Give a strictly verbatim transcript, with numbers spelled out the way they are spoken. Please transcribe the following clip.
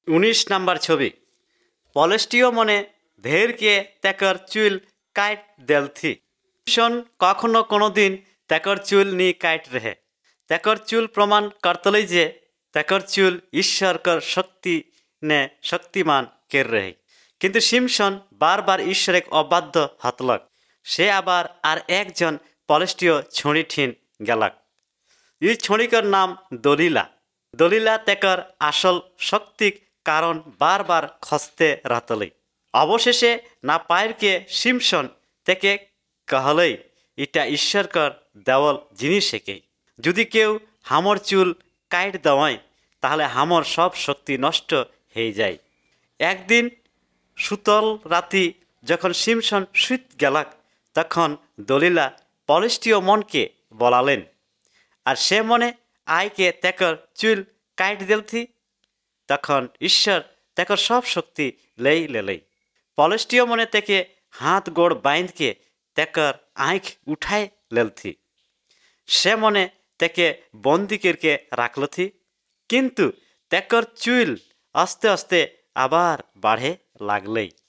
উনিশ নাম্বার ছবি। পলেষ্টীয় মনে ধেরকে তেকর চুল কাট দেলথি। সিমসন কখনো কোনো দিন তেকর চুল নি কাট রহে। তেকর চুল প্রমাণ করতলই যে তেকর চুল ঈশ্বরকর শক্তি নে শক্তিমান কের রহে। কিন্তু সিমসন বারবার ঈশ্বরেক অবাধ্য হতলক। সে আবার আর একজন পলেষ্টীয় ছড়ি ঠিন গেলাক। ই ছড়িকর নাম দলিলা। দলিলা তেকর আসল শক্তিক কারণ বারবার খসতে রাতলই। অবশেষে না পায়েরকে সিমসন থেকে कहलई इटा ঈশ্বরকর দেওয়াল জিনিস একেই। যদি কেউ হামর চুল কাইট দেওয়ায় তাহলে হামর সব শক্তি নষ্ট হয়ে যায়। একদিন সুতল রাতি যখন সিমসন শুত গেলাক তখন দলিলা পলেষ্টীয় মনকে বলালেন, আর সে মনে আইকে তেকর চুল কাইট দেলথি। তখন ঈশ্বর তেকর সব শক্তি লেই লেলই। পলেষ্টীয় মনে থেকে হাত গোড় বাইंधके तेकर आँख उठाए लेल थी। से मने तेके बंदी करके राखल थी। किन्तु तेकर चुल आस्ते आस्ते आबार बाढ़े लागलई।